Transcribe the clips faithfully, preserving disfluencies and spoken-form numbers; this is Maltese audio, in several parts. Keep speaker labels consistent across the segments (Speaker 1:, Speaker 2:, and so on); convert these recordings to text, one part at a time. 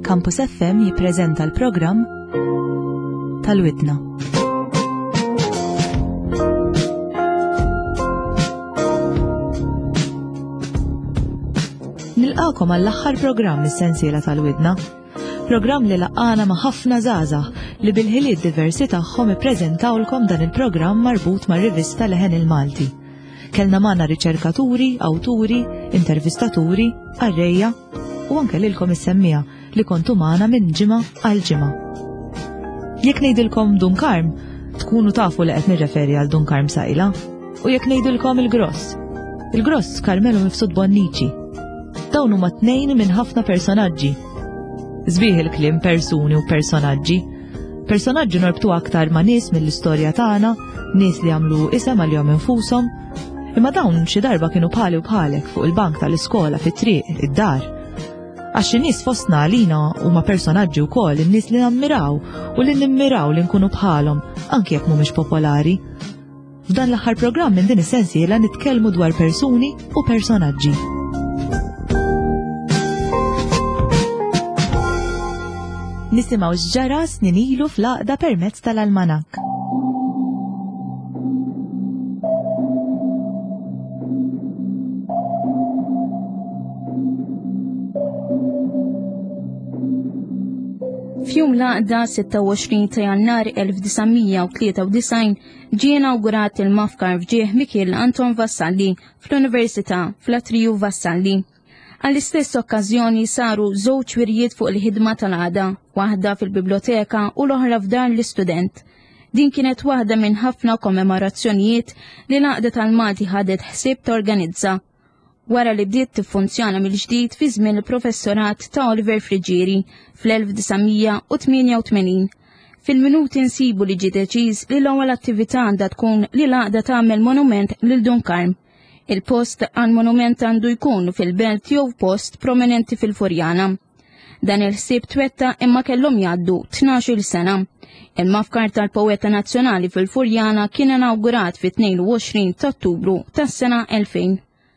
Speaker 1: Campus F M jippreżenta l-programm Tal-Widna. Nilqakom għall-aħħar programm mis-sensiela Tal-Widna. Programm li laqana ma' ħafna żgħażagħ li bil-ħiliet diversi tagħhom ippreżentawlkom dan il-programm marbut mar-rivista Leħen il-Malti. Kellna magħna riċerkaturi, awturi, intervistaturi, arrejja u anke lilkom is-semmija li kontu magħna minn ġimgħa għal ġimgħa. Jekk ngħidilkom Dunkarm, tkunu tafu li qed nirreferi għal Dunkarm Sajla, u jekk ngħidilkom il-Gross. Il-Gross Karmelu Mifsud Bonnici. Dawn huma tnejn minn ħafna personaġġi. Żbieħ il-kliem persuni u personaġġi. Personaġġi norbtu aktar ma' nies mill-istorja tagħna, nies li għamlu isem għalihom infushom, imma dawn xi darba kienu bħali u bħalek fuq il-bank tal-iskola, fit-triq, id-dar. Għax in-nies fostna għalina huma personaġġi wkoll in-nies li nammiraw u li nimmiraw li nkunu bħalhom anke jekk mhumiex popolari. F'dan l-aħħar programm minn din is-sensiela nitkellmu dwar persuni u personaġġi. Nisimgħu x'ġara snin ilu fl-għaqda permezz tal-almanak.
Speaker 2: F'jum l-għaqda sitta u għoxrin ta' Jannar elf tlieta u tlieta u disgħin ġie inawgurat il-mafkar fġieħ Mikiel Anton Vassalli fl-Università fl-Atriju Vassalli. Għall-istess okkażjoni saru żewġ wirjiet fuq il-ħidma tal-għada, waħda fil-biblioteka u l-oħra f'dar l-istudent. Din kienet waħda minn ħafna kommemorazzjonijiet li l-għaqda tal-Malti ħadet ħsieb torganizza wara li bdiet tiffunzjona mill-ġdid fi żmien il-professorat ta' Oliver Frigieri fl-elf tisa' u tminja u tmenin. Fil-minuti nsibu li ġie deċiż li l-ewwel attività għandha tkun li l-għaqda tagħmel monument lil Dunkarm. Il-post għal monument għandu jkun fil-belt jew post prominenti fil-Furjana. Dan il-ħsieb twetta imma kellhom jgħaddu tnax-il sena. Il-mafkar tal-Poeta Nazzjonali fil-Furjana kien inawgurat fit-tnejn u għoxrin ta' Ottubru tas-sena elfejn.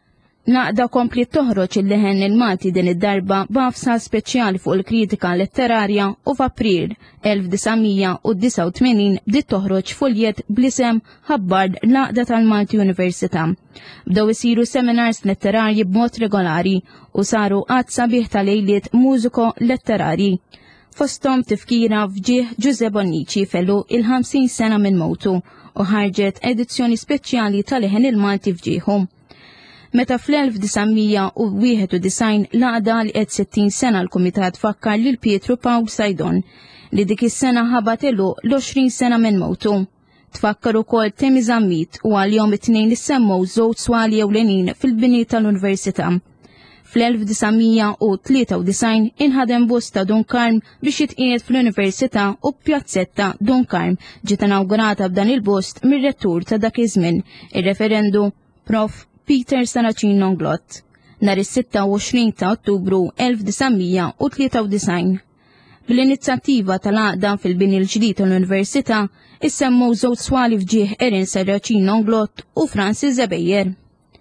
Speaker 2: Naqda kompli toħroġ il-Leħen il-Malti din id-darba b'għafsa speċjali fuq il-kritika letterarja u f'April elf tisa' u disa' u tmenin bdiet toħroġ fuljet bl-isem Ħabbard l-Għaqda tal-Malti Università. Bdew isiru seminars letterarji b'mod regolari u saru qatt sabiħ ta' lejliet mużiko letterarji. Fosthom tifkira fġieħ Giuseppe Bonnici fellu il-ħamsin sena minn mowtu u ħarġet edizzjoni speċjali tal-Leħen il-Malti fġieħu. Meta fl-elf tisa' u wieħed u disgħin l-għaqda li qed sittin sena l-Kumitat fakkar lil Pietru Paul Sajdon li dik is-sena ħabatilu l-għoxrin sena minn mowtu. Tfakkar ukoll Temi Zammit u għal-jom it-tnejn issemmew żewġ swali ewlenin fil-bini tal-Università. Fl-elf tisa' u tlieta u disgħin inħadem bosta Dunkarm biex jitqiegħed fl-Università u pjazzetta Dunkarm ġiet inawgurata b'dan il-bost mir-rettur ta' dak iż-żmien, ir-referendu Prof Peter Saracino Nglott, nhar is-sitta u għoxrin ta' Ottubru elf tisa' u tlieta u disgħin. Bl-inizjattiva tal-għaqda fil-bini l-ġdid tal-Università issemmew żewġ swali fġieħ Erin Saracino Nglott u Francis Zebejjer.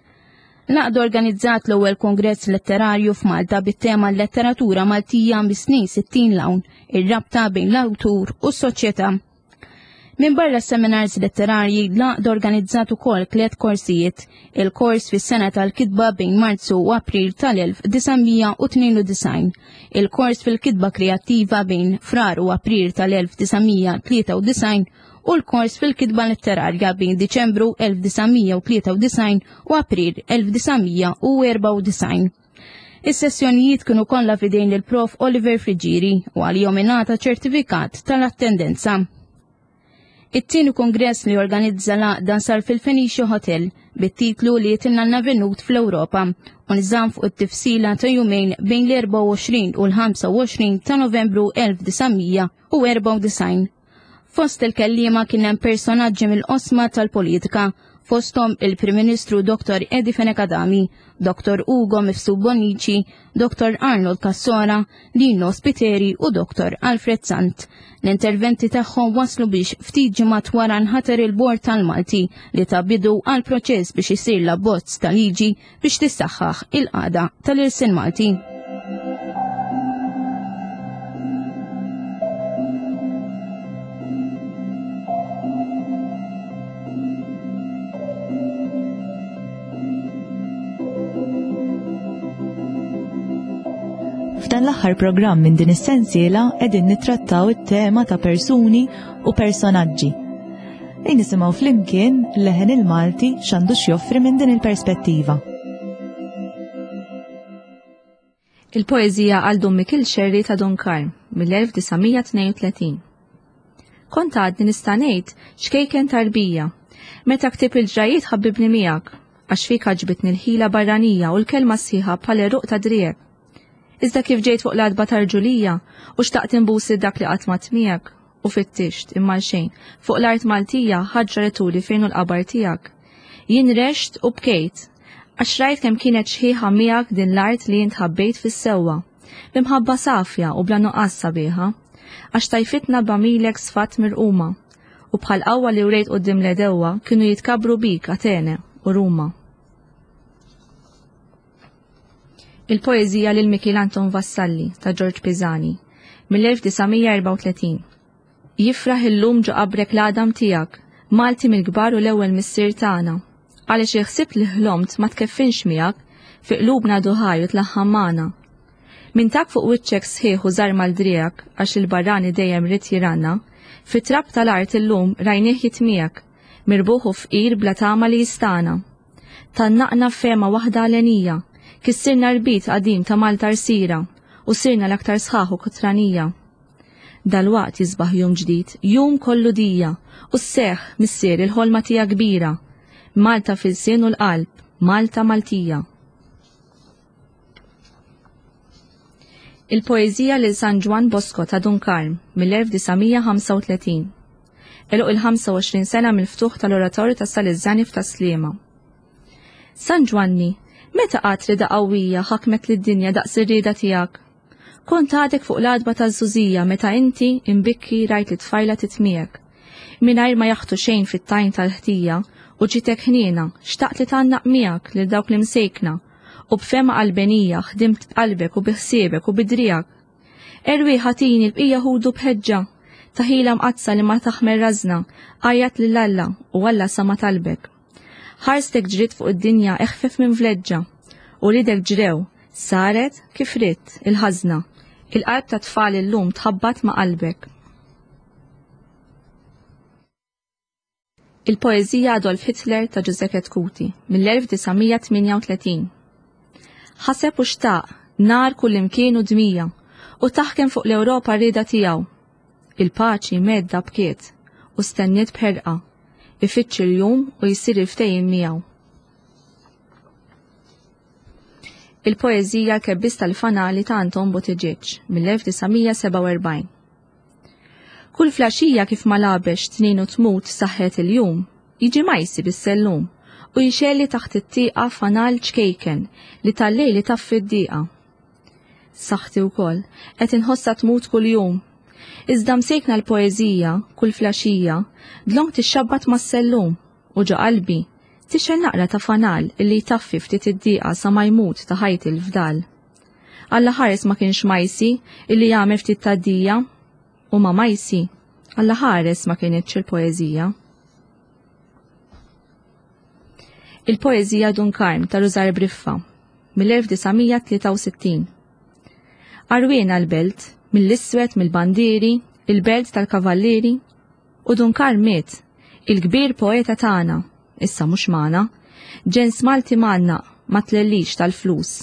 Speaker 2: L-għaqda organizzat l-ewwel kongress letterarju f'Malta bit-tema l-letteratura Maltija mis-snin sittin l-hawn, ir-rabta bejn l-awtur u s-soċjetà. Min barra seminars letterarji l-għaqda organizzat ukoll tliet korsijiet, il-kors fis-sena tal-kitba bejn Marzu u April tal-elf tisa' u tnejn u disgħin, il-kors fil-kitba kreattiva bejn Frar u April tal-elf tisa' tlieta u disgħin u l-kors fil-kitba letterarja bejn Diċembru elf tisa' u tlieta u disgħin u April elf tisa' u erba' u disgħin. Is-sessjonijiet kienu kollha f'idejn il-Prof Oliver Frigieri u għalihom ingħata ċertifikat tal-attendenza. It-tieni kongress li organizza l-għaqda sar fil-Fenicia Hotel bit-titlu li jitilna l-navenut fl-Ewropa u nżamm fuq it-tifsila ta' jumejn bejn l-erba' u għoxrin u l-ħamsa u għoxrin ta' Novembru elf tisa' u erba' u disgħin. Fost il-kellima kien hemm personaġġi mill-qosma tal-politika, fosthom il-Prim Ministru Doktor Edi Fenekadami, Doktor Ugo Mifsud Bonnici, Doktor Arnold Cassora, Lino Spiteri u Doktor Alfred Sant. L-interventi tagħhom waslu biex ftit ġimgħat wara nħater il-Bord tal-Malti li ta' bidu għal proċess biex isir l-abbozz tal-liġi biex tissaħħaħ il-qagħda tal-Irsin Malti.
Speaker 1: F'dan l-aħħar programm minn din is-sensiela qegħdin nittrattaw it-tema ta' persuni u personaġġi. Ejn nisimgħu flimkien leħen il-Malti x'għandu x'joffri minn din il-perspettiva.
Speaker 3: Il-poeżija għal Dummi Kilxerri ta' Dunkarm mill-elf tisa' tnejn u tletin. Kont għadni nista' ngħid xkejken tarbija, meta ktib il-ġrajiet ħabbibni miegħek, għax fik għaġbitni l-ħila barranija u l-kelma sħiħa bħal eruq ta' driek. Iżda kif ġejt fuq l-adba tarġulija u xtaqt inbusi dak li qatmat miegħek u fittisht imma xejn fuq l-art Maltija ħaġra returi fejn hu l-qabar tiegħek. Jien rext u bkejt għax rajt kemm kienet xħiħa miegħek din l-art li jint ħabbejt fis-sewwa, b'imħabba safja u bla nuqqas sabiħa, għax tajfitna b'għamilek sfatt mirquma u bħal qawwa li wrejt qudiem l-edewwa kienu jitkabru bik Atene u Ruma. Il-poeżija lil Mikil Anton Vassalli ta' George Pisani mill-elf tisa' erba' u tletin. Jifraħ illum ġo qabrek l-Adam tiegħek, Malti mill-kbar u l-ewwel missier tagħna. Għaliex iħsibt li ħlomt ma tkeffinx miegħek fi qlubna duħaj u tlaħħam magħna. Min tak fuq wiċċek sħiħ u żar mal-driek għax il-barrani dejjem rid jiranna, fit-trab tal-art illum rajnieh jitmiegħek, mirbuħu fqir bla tama li jistana. Tannaqna f'fema waħda għalenija, kissirna rbit qadim ta' Malta rsira u sirna l-aktar sħaħ u kutranija. Dal-waqt jisbaħ jum ġdid, jum kollu dija, u s-seħ missier il-ħolma tija kbira. Malta fil-sin u l-qalb, Malta Maltija. Il-poeżija lil San Juan Bosco ta' Dunkarm mill-elf tisa' ħamsa u tletin. Eluq il-ħamsa u għoxrin sena mill-ftuħ tal-oratorju ta' Salizzani f'Taslima. San Ġwanni, meta qatt rida qawwija ħakmet lid-dinja daqs ir-rieda tiegħek? Kont għadek fuq l-adba ta' Żużija meta inti imbikki rajt li tfajla titmiegħek. Mingħajr ma jaħtu xejn fit-tajn tal-ħtija u ġitek ħniena xtaqt li tgħannaq miegħek lil dawk li msejkna u b'fema qalbenija ħdimt b'qalbek u biħsiebek u bidrijak. Erwi ħatini l-bqija ħudu bħeġġa, taħila mqazza li ma taħmer rażna, għajat lil Alla u Alla sama talbek. Ħarstek ġrid fuq id-dinja eħfef minn vleġġa u lidek ġrew, saret kif ridt il-ħażna, il-qalb ta' tfal illum tħabbat ma' qalbek. Il-poeżija Adolf Hitler ta' Giuseppe Tkuti mill-elf tisa' tminja u tletin. Ħaseb u xtaq, nar kull imkien u dmija, u taħkem fuq l-Ewropa rida tiegħu. Il-paċi medda bkiet u stenniet bħerqa, ifittx il-jum u jsir il-ftehim miegħu. Il-poeżija l-kebbis tal-fanali ta' Anton Buttigieg mill-elf tisa' seba' u erbgħin. Kull flaxija kif ma labex tnejn u tmut saħħet il-jum, jiġi majsi bis-sellum u jixelli taħt it-tieqa fanal ċkejken li tal-lejli taffi d-dieqa. Saħti wkoll qed inħossa tmut kull jum. Iżda msejkna l-poeżija, kull flaxija, dlong tixxabbat mas-sellum u ġo qalbi tixel naqra ta' fanal illi jtaffi ftit id-dieqa sa ma jmut ta' ħajt il-fdal. Alla ħares ma kienx majsi illi jagħmel ftit taddija u ma majsi, alla ħares ma kienitx il-poeżija. Il-poeżija Dunkarm ta' Rużar Briffa mill-elf tisa' tlieta u sittin. Arwena l-belt, mill-iswed mill-bandieri, il-belt tal-kavallieri, u Dunkarm miet, il-kbir poeta tagħna, issa mhux magħna, ġens Malti manna ma tlellix tal-flus.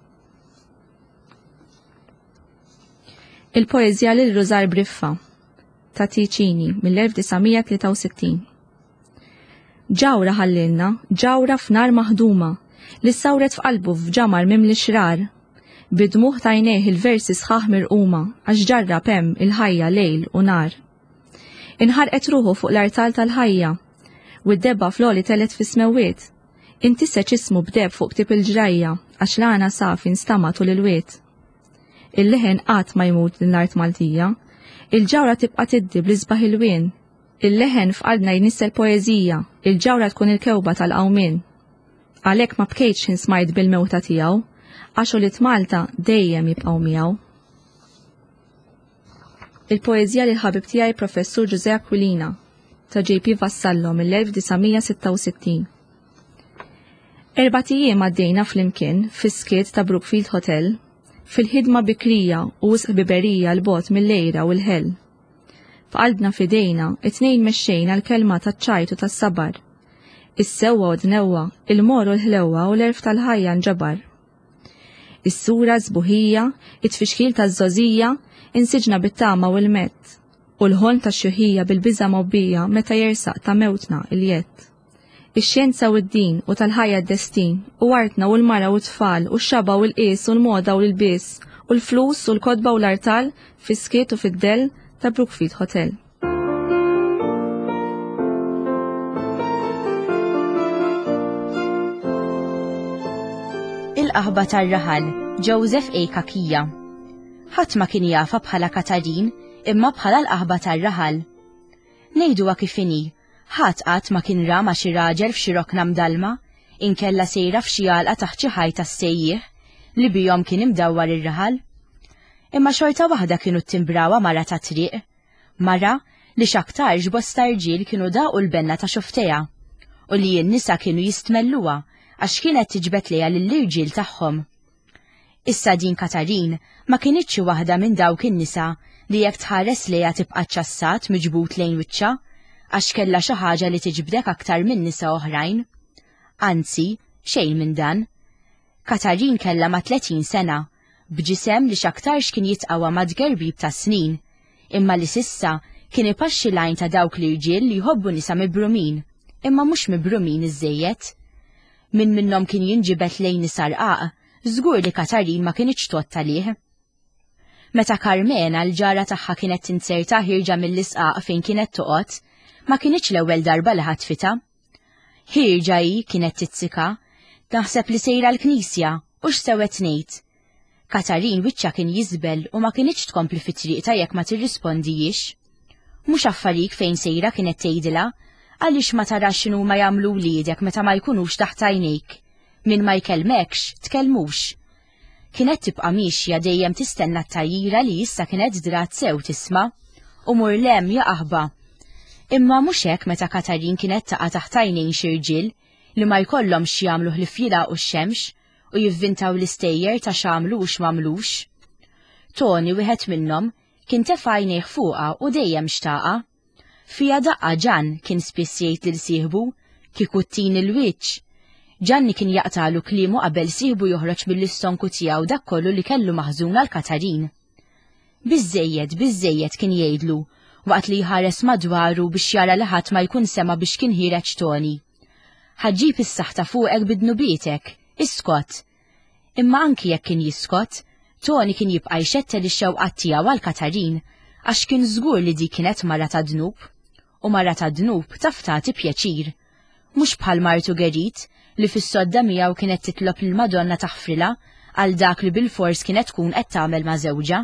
Speaker 3: Il-poeżija lil Rużar Briffa ta' Ticini mill-elf tisa' tlieta u sittin. Ġawra ħallilna, ġawra f'nar maħduma, li sawret f'qalbu f'ġamar mimli xrar. Bidmuħ tajnejh il-versi sħaħ mirquma, għax ġarra pem il-ħajja lejl u nar. Inħarqet ruħu fuq l-artal tal-ħajja, u d-debba floli telet fis-smewiet. Intisseċ ismu b'deb fuq tip il-ġrajja, għax l-għana saf instama tul il-wiet. Il-leħen qatt ma jmut l-art Maltija, il-ġawra tibqa' tiddi bl-isbaħ il-wien. Il-leħen f'qalbna jnissa l-poeżija, il-ġawra tkun il-kewba tal-qawmin. Għalhekk ma bkejtx insmajt bil-mewta tiegħu, għax uliet Malta dejjem jibqgħu miegħu. Il-poeżija lil ħabib tiegħi Professur Giuseppe Aquilina ta' J P Vassallo mill-elf tisa' sitta u sittin. Erba' tijiem għaddejna flimkien fis-skiet ta' Brookfield Hotel fil-ħidma bikrija u wisq biberija l-bot mill-lejra u l-ħel. F'qalbna fidejna it-tnejn mexxejna l-kelma taċ-ċajt u tas-sabar. Is-sewwa u d-newwa, il-mor u l-ħlewwa u l-erf tal-ħajja nġabar. Is-sura żbuħija, it-tfixkil taż-żożija, insiġna bit-tama u l-mett, u l-ħolm tax-xuħija bil-biża' mobbija meta jersaq ta' mewtna il-jett. Ix-xjenza u d-din u tal-ħajja d-destin, u artna u l-mara u t-tfal, u x-xaba u l-qis u l-moda u l-bis, u l-flus u l-kodba u l-artal, fis-skiet u fid-del ta' Brookfield Hotel.
Speaker 4: Il-qaħba tar-raħal, Joseph A. Kakija. Ħadd ma kien jafa bħala Katarin imma bħala l-qaħba tar-raħal. Ngħiduha kif inhi, ħadd qatt ma kien ra ma' xi raġel f'xi rokna mdalma, inkella sejra f'xi għalqa taħt xi ħajta s-sejjieħ li bihom kien imdawwar ir-raħal. Imma xorta waħda kienu timbrawa mara ta' triq, mara li x'aktarx bosta irġiel kienu daqu l-benna ta' xofteja, u li n-nisa kienu jistmelluha għax kienet tiġbed lejha lill-irġiel tagħhom. Issa din Katarin ma kienitx waħda minn dawk in-nisa li jekk tħares lejha tibqa' ċassat miġbut lejn wiċċa għax kellha xi ħaġa li tiġbdek aktar minn nisa oħrajn. Anzi, xejn minn dan. Katarin kellha ma' tletin sena, b'ġisem li x'aktarx kien jitqawa ma' dgerbib ta' snin, imma li sissa kien ipaxxi lajn ta' dawk l-irġiel li jħobbu nisa mibrumin, imma mhux mibrumin iżejjed. Min minnhom kien jinġibet lejn nisa rqaq, żgur li Katarin ma kienitx totta lih. Meta Carmena l-ġara tagħha kienet tinserta ħirġa mill-isqaq fejn kienet toqgħod, ma kienitx l-ewwel darba li ħatfita. Ħirġa hi kienet titsika, naħseb li sejra l-Knisja u x'sewet ngħid. Katarin wiċċa kien jiżbel u ma kienitx tkompli fit-triqta jekk ma tirrispondijiex. Mhux affarik fejn sejra kienet tgħidilha, għaliex ma tarax x'inhu ma jagħmlu wliedek meta ma jkunux taħt għajnejk. Min ma jkellmekx, tkellmux. Kienet tibqa' mixja dejjem tistenna t-tajjira li issa kienet drat sew tisma' u mur lem jaqaħba. Imma mhux hekk meta Katarin kienet taqa' taħt għajnejn xi irġiel li ma jkollhomx jagħmlu ħlifjila u x-xemx u jivvintaw l-istejjer ta' x'għamlu u x'mamlux. Tony wieħed minnhom kien tefa' għajnejh fuqha u dejjem xtaqa. Fija daqqa Ġan kien spiss jgħid lil sieħbu kieku tin il-wiċċ. Ġanni kien jaqtalu kliemu qabel sieħbu joħroġ mill-istonku tiegħu dak kollu li kellu maħżun għal Katarin. Biżejjed, biżejjed kien jgħidlu, waqt li jħares madwaru biex jara li ħadd ma jkun sema biex kien ħireġ Tony. Ħaġġib is-saħta fuqek bidnubietek, iskot. Imma anki jekk kien jiskot, Tony kien jibqa' jxettel ix-xewqat tiegħu għal Katarin għax kien żgur li dik kienet mara ta' dnub. U mara ta' dnub taf tagħti pjaċir. Mhux bħal martu Gerit li fis-sodda miegħu kienet titlob lill-Madonna taħfrilha għal dak li bil-fors kienet tkun qed tagħmel ma' żewġa.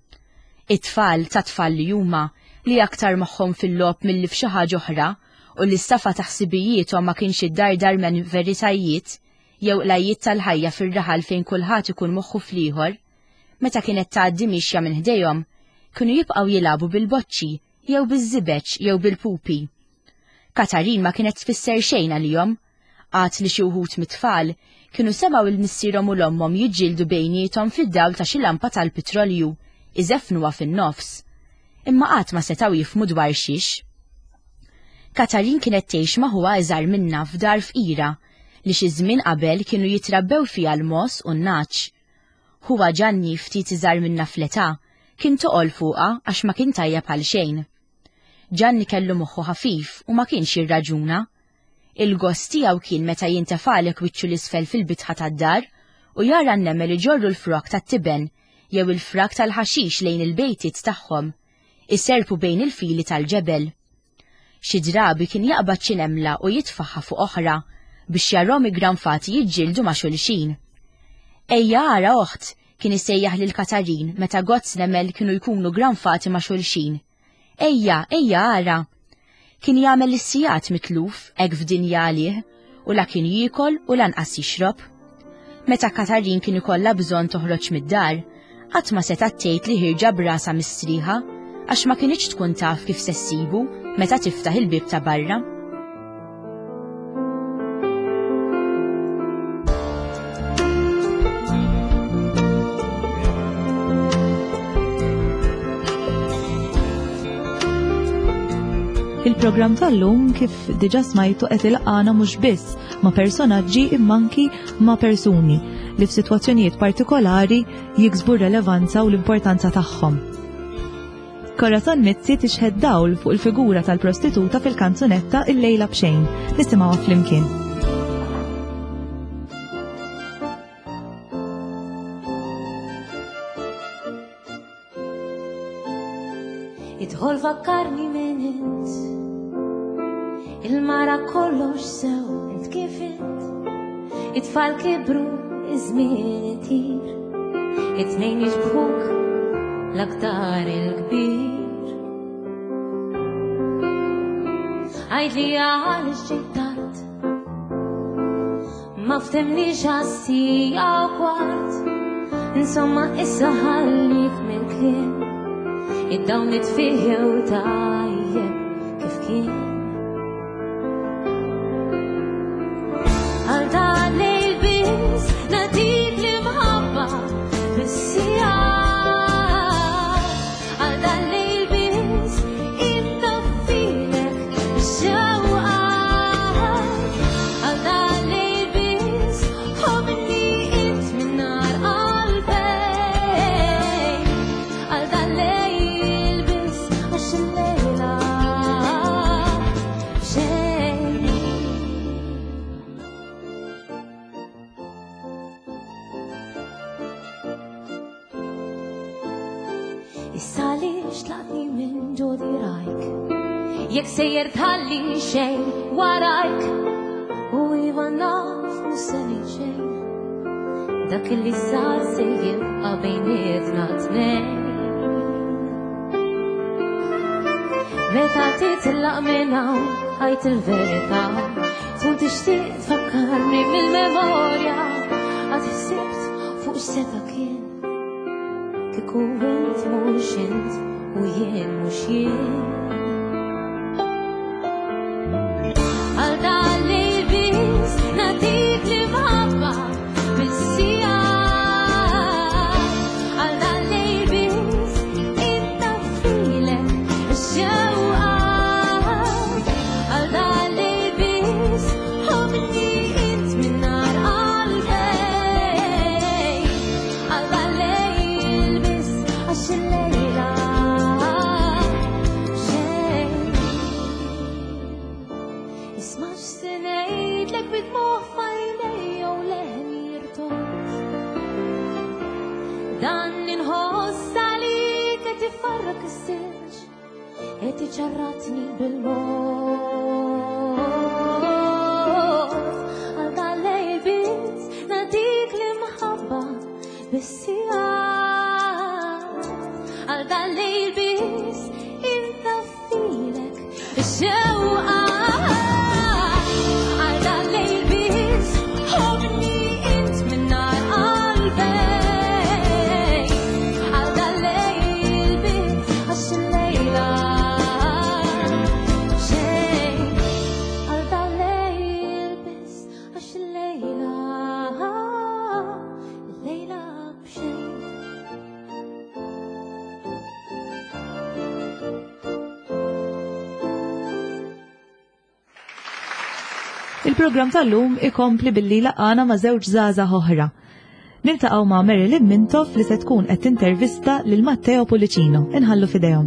Speaker 4: It-tfal ta' tfal li huma li aktar moħħhom fil-lob milli f'xi ħaġa oħra u li stafa taħsibijietom ma kienx id-dardar men veritajiet jew lajjiet tal-ħajja fir-raħal fejn kulħadd ikun moħħu fl-ieħor, meta kienet tgħaddi mixja minn ħdejhom, kienu jibqgħu jilagħbu bil-boċċi jew biż-żibeġ jew bil-pupi. Katarin ma kienet tfisser xejn għalihom, għad li xi wħud mit-tfal kienu semgħu il-missierhom u l-ommhom jiġġieldu bejniethom fid-dawl ta' xi lampa tal-pitrolju, iżeffnuha fin-nofs. Imma qatt ma setgħu jifhmu dwar xiex. Katarin kienet tgħix magħha iżgħar minnha f'dar fqira li xi żmien qabel kienu jitrabbew fiha l-mos u n-naċ. Huwa Ġanni ftit iżgħar minnha fl-età kien toqol fuqha għax ma kien tajjeb għal xejn. Ġanni kellu moħħu ħafif u ma kienx jirraġuna. Il-gost tiegħu kien meta jintefalek wiċċu l-isfel fil-bitħa tad-dar u jara n-nemmel iġorru l-frok tat-tiben jew il-frak tal-ħaxix lejn il-bejtiet tagħhom, isserpu bejn il-fili tal-ġebel. Xi drabi kien jaqbad xi nemla u jitfaħħa fuq oħra biex jarrom igranfati jiġġieldu ma' xulxin. Ejja ara oħt, kien isejjaħ lil Katarin meta gozz nemel kienu jkunu granfati ma' xulxin. Ejja, ejja ara. Kien jagħmel is-sijat mitluf hekk f'dinja għalih u la kien jiekol u lanqas jixrob. Meta Katarin kien ikollha bżonn toħroġ mid-dar, qatt ma seta' tgħid li ħirġa b'rasha mistrieħa għax ma kienx tkun taf kif se ssibu meta tiftaħ il-bib ta' barra.
Speaker 1: Il-programm tal-lum kif diġà smajtu qed ilqana mhux biss ma' personaġġi immanki ma' persuni li f'sitwazzjonijiet partikolari jiksbu r-relevanza u l-importanza tagħhom. Corazon Mizzi tixħed dawl fuq il-figura tal-prostituta fil-kanzunetta Il-lejla b'xejn. Nisimgħuha flimkien.
Speaker 5: Idħol fakkarni minn int, il-mara kollox sew int kif int, it-tfal kibru iż-żmien itir, it-tnejn jiġbħuk l-aktar il-kbir. Għajdli għalix ġejt tard, ma ftemniex għas-sija u kwart, insomma issa ħallik minn kliem, id-dawn nitfiħew tajjeb kif kien. Għal dan lejl biss nadik li mħabba bis-sija. Għal dan lejl biss intaffilek xewqa. Għal dan lejl biss ħobni int minn nar qalbej. Għal dan lejl jek sejjer tħalli xejn warajk u iva naf musseni xejn dak li sar se jibqa' bejnietna tnejn. Meta titlaq minn hawn ħajt il-verità tkun tixtieq tfakkarni mill-memorja għad ħsibt fuq x'seta kien kieku int mhux int u jien mhux jien. ċarratni bil-mod għal dal-lejl biss nadik li mħabba bis-sija. Għal dal-lejl biss intaffilek xewqa. Għal dal-lejl biss ħobni int minn nar qalbej. Għal dal-lejl biss għax il-lejla
Speaker 1: Il-programm tal-lum ikompli billi laqana ma' żewġ żgħażagħ oħra. Niltaqgħu ma' Marilyn Mintoff li se tkun qed tintervista lil Matteo Pulicino. Inħallu f'idejhom.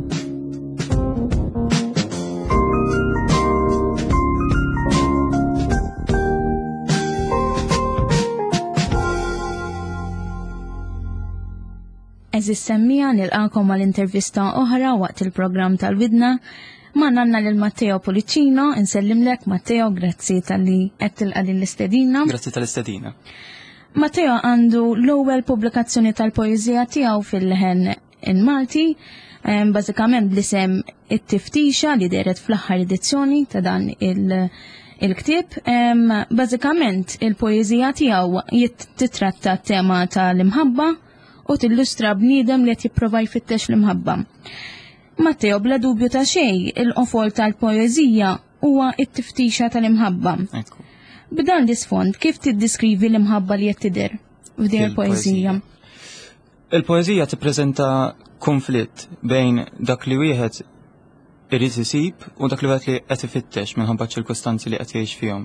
Speaker 2: Eżis semmija nilqakom mal-intervista oħra waqt il-programm tal-widna ma' nanna lil Matteo Pulicino. Insellimlek Matteo, grazzi tal-li qed tilqa' din l-istedina.
Speaker 6: Grazzi tal-istedina.
Speaker 2: Matteo għandu l-ewwel pubblikazzjoni tal-poeżija tiegħu fil-leħen in Malti, bażikament bl-isem It-Tiftixa li deret fl-aħħar edizzjoni ta' dan il-ktieb. Bażikament il-poeżija tiegħu titratta t-tema tal-imħabba u tillustra bniedem li qed jipprova jfittex l-imħabba. Matteo, bla dubju ta' xejn, il-qofol tal-poeżija huwa it-tiftixa tal-imħabba. B'dan l-isfond, kif tiddiskrivi l-imħabba li qed tidher f'din il-poeżija?
Speaker 6: Il-poeżija tippreżenta konflitt bejn dak li wieħed irid isib u dak li qed li qed ifittex minħabba ċirkostanzi li qed jgħix fihom.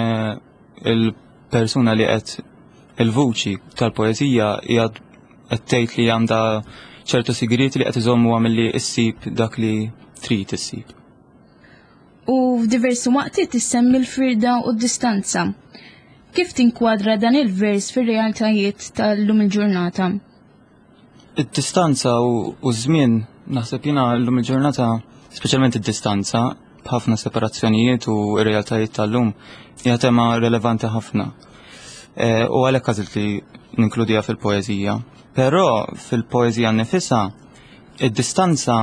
Speaker 6: Il-persuna li qed il-vuċi tal-poeżija hija qed tgħid li għandha ċertu sigriti li qed iżommuha milli issib dak li trid issib.
Speaker 2: U f'diversi waqti tissemmi l-firda u d-distanza. Kif tinkwadra dan il-vers fir-realtajiet tal-lum il-ġurnata?
Speaker 6: Id-distanza u żmien naħseb jiena llum il-ġurnata, speċjalment id-distanza, b'ħafna separazzjonijiet u r-realtajiet tal-lum hija tema relevanti ħafna. U għalhekk għażilt li ninkludija fil-poeżija. Però fil-poeżija nnifisha id-distanza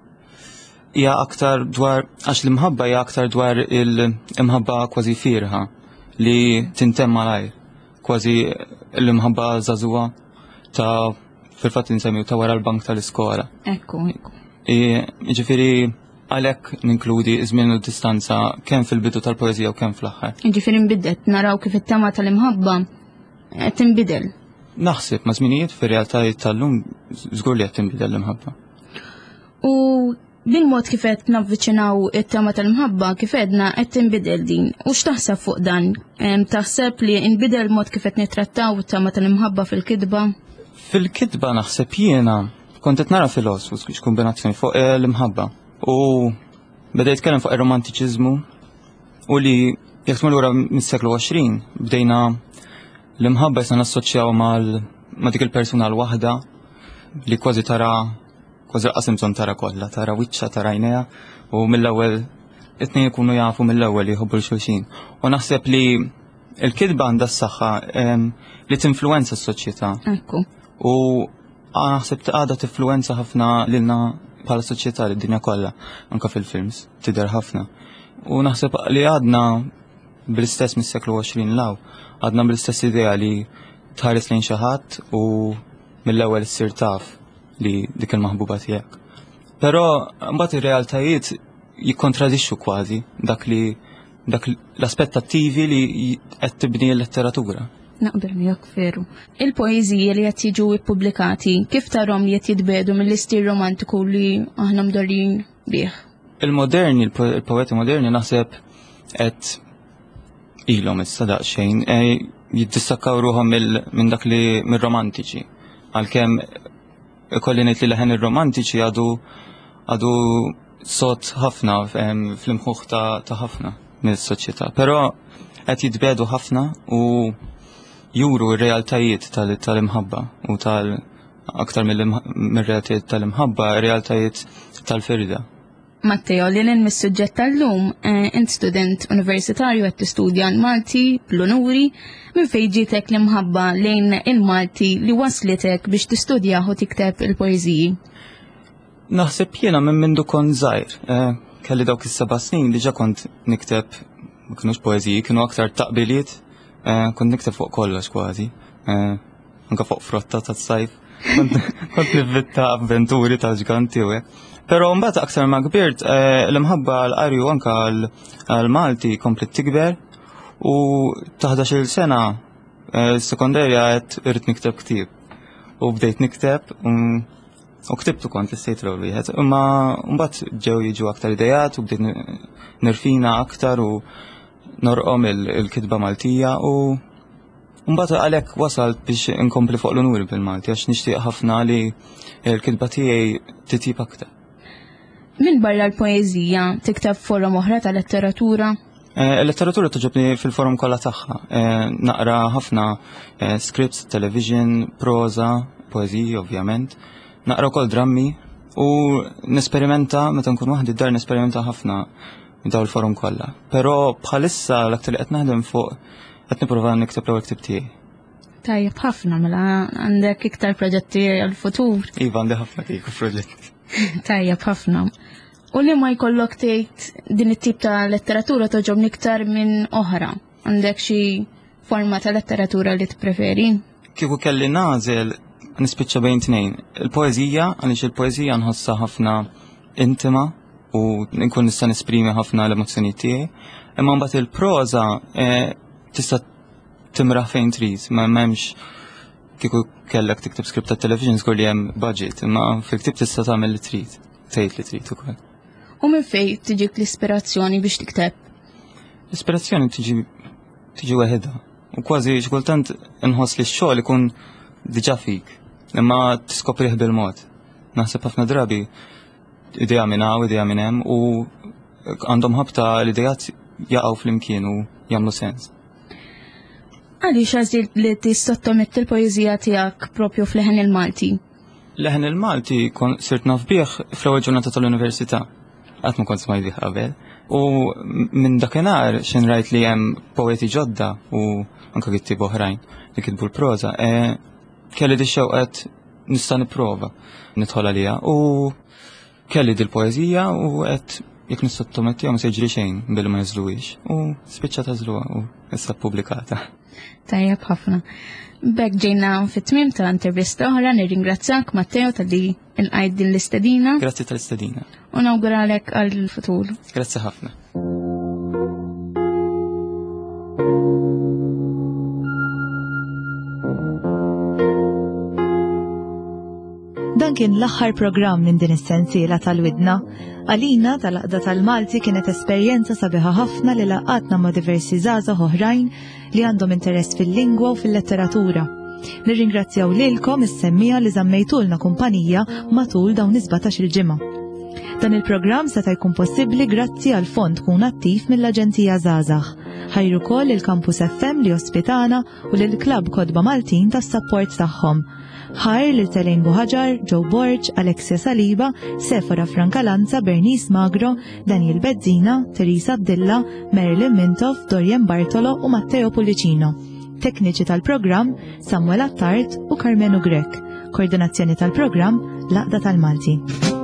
Speaker 6: hija aktar dwar għax l-imħabba hija aktar dwar il-imħabba kważi firħa li tintemm malajr, kważi l-imħabba żagħżugħa ta' fil-fatt insemmiw ta' wara l-bank tal-iskola.
Speaker 2: Ekku, ekku.
Speaker 6: Jiġifieri għalhekk ninkludi żmien u d-distanza kemm fil-bidu tal-poeżija u kemm fl-aħħar.
Speaker 2: Jiġifieri nbidlet naraw kif it-tema tal-imħabba qed tinbidel.
Speaker 6: Naħseb ma' żminijiet fir-realtajiet tal-lum żgur li qed tinbidel l-imħabba.
Speaker 2: U bil-mod kif qed navviċinaw it-tema tal-imħabba kif edna qed tinbidel din. U x'taħseb fuq dan? Taħseb li inbidel mod kif qed nittrattaw it-tema tal-imħabba fil-kitba?
Speaker 6: Fil-kitba naħseb jiena kont qed nara filosfu x'kombinazzjoni fuq l-imħabba u beda jitkellem fuq ir-romantiċiżmu u li jekk tmur lura mis-seklu għoxrin bdejna l-imħabba jista' nassoċjaw ma' dik il-persuna l-waħda li kważi tara kważi qasim bżonn tara kollha, tara wiċċa, tara għajnejha u mill-ewwel it-tnejn ikunu jafu mill-ewwel li jħobbu l-xulxin. U naħseb li l-kitba għandha s-saħħa li tinfluwenza s-soċjetà.
Speaker 2: Ekku.
Speaker 6: U naħseb għadha tinfluwenza ħafna lilna bħala soċjetà lid-dinja kollha, anke fil-films tidher ħafna. U naħseb li għadna bl-istess mis-seklu għoxrin law, għadna bl-istess idea li tħares lejn xi ħadd u mill-ewwel issir taf li dik il-maħbuba tiegħek. Però mbagħad ir-realtajiet jikkontradixxu kważi dak li dak l-aspettattivi li qed tibni l-letteratura.
Speaker 2: Naqbel miegħek veru. Il-poeżiji li qed jiġu ppubblikati kif tarhom li qed jitbedu mill-istil romantiku li aħna mdorrin bih?
Speaker 6: Il-moderni, il-poeti moderni naħseb qed ilhom issa daqsxejn jiddistakkaw ruhom minn dak li mir-romantiċi. Għalkemm ikolli ngħid li leħen ir-romantiċi għadu għadu sod ħafna fl-imħuħ ta' ħafna mis-soċjetà. Però qed jitbedu ħafna u juru r-realtajiet tal-imħabba u tal aktar mill-realtajiet tal-imħabba, realtajiet tal-firda.
Speaker 2: Matteo, li l-in mis-suġġett tal-lum, int student universitarju qed tistudja l-Malti bl-onuri, minn fejn ġietek l-imħabba lejn il-Malti li waslitek biex tistudja u tikteb il-poeżiji?
Speaker 6: Naħseb jiena minn mindu kont żgħir. Kelli dawk is-seba' snin diġà kont nikteb ma kinux poeżiji, kienu aktar taqbiliet, kont nikteb fuq kollox kważi, anke fuq frotta tas-sajf. Kont nivvitta avventuri tal-ġganti u hekk. Però mbagħad aktar ma kbirt l-imħabba l-qarju anke għall-Malti komplet tikber u taħdax-il sena sekondarja qed irid nikteb ktieb. U bdejt nikteb u ktibtu kont l-istejt l wieħed. Imma mbagħad ġew jiġu aktar idejat u bdejt nirfina aktar u norqom il-kitba Maltija u mbagħad għalhekk wasalt biex inkompli fuq l-unuri bil-Malti għax nixtieq ħafna li l-kitba tiegħi titjib aktar.
Speaker 2: Min barra l-poeżija tikteb forum oħra ta' letteratura?
Speaker 6: Il-letteratura toġobni fil-forum kollha tagħha. Naqra ħafna scripts, television, proza, poeżiji ovvjament. Naqra wkoll drammi u nesperimenta meta nkun waħdi d-dar nesperimenta ħafna dawn il-forum kollha. Però bħalissa l-aktar li qed naħdem fuq qed nipprova nikteb l-ewwel ktieb tiegħi.
Speaker 2: Tajjeb ħafna mela għandek iktar proġetti għall-futur.
Speaker 6: Iva għandi ħafna kieku proġetti.
Speaker 2: Tajjeb ħafna. U li ma jkollok tgħid din it-tip ta' letteratura toġobni iktar minn oħra? Għandek xi forma ta' letteratura li tpreferi?
Speaker 6: Kieku kelli nażel nispiċċa bejn tnejn. Il-poeżija għaliex il-poeżija nħossha ħafna intima u nkun nista' nesprimi ħafna l-emozzjonijiet tiegħi. Imma mbagħad il-proża tista' timraħ fejn trid, ma m'hemmx kieku kellek tikteb skript ta' television żgur li hemm budget, imma fil-ktieb tista' tagħmel li trid, tgħid li trid ukoll.
Speaker 2: U minn fej tiġik l-ispirazzjoni biex tikteb?
Speaker 6: L-ispirazzjoni tiġi tiġi weħeda. U kważi xkultant inħoss li x-xogħol ikun diġà fik, imma tiskoprih bil-mod. Naħseb ħafna drabi idea minn hawn, idea minn hemm u għandhom ħabta l-idejat jaqgħu flimkien u jagħmlu sens.
Speaker 2: Għaliex għażilt li tissottomett il-poeżija tiegħek propju fl-leħen il-Malti?
Speaker 6: Leħen il-Malti kon sirt naf bih fl-ewwel ġurnata tal-università. Qatt ma kont smajt bih qabel. U minn dakinhar xejn rajt li hemm poeti ġodda u anke kittieb oħrajn li kitbu l-proża, e, kelli di xewqet nista' nipprova nidħol għaliha u kelli dil-poeżija u qed jekk nissottomettija ma se jiġri xejn billi ma niżluwix u spiċċa tażluha u issa ppubblikata.
Speaker 2: Tajjeb ħafna. Bek ġejna fit-tmiem ta' intervista oħra nirringrazzjak Matteo tal-li il-qajd din l-istedina.
Speaker 6: Grazzi tal-istedina.
Speaker 2: U nawguralek għal-futur.
Speaker 6: Grazzi ħafna.
Speaker 1: Dan kien l-aħħar programm minn din is-sensiela tal-widna. Għalina tal-Aqda tal-Malti kienet esperjenza sabiħa ħafna li laqatna ma' diversi żgħażagħ oħrajn li għandhom interess fil-lingwa u fil-letteratura. Nirringrazzjaw lilkom is-semmija li żammejtulna kumpanija matul dawn is-sebgħax il-ġimgħa. Dan il-programm seta' jkun possibbli grazzi għal fond tkun attiv mill-Aġenzija Żgħażagħ. Ħajru wkoll il-Campus F M li ospitana u lill-Klabb Kodba Maltin tas-sapport tagħhom. Ħajr lil Telejn Buħaġar, Joe Borg, Alexia Saliba, Sefora Francalanza, Bernice Magro, Daniel Bezzina, Teresa Abdilla, Marilyn Mintoff, Dorian Bartolo u Matteo Pulicino. Tekniċi tal-programm Samuel Attart u Carmenu Grek. Koordinazzjoni tal-programm L-Aqda tal-Malti.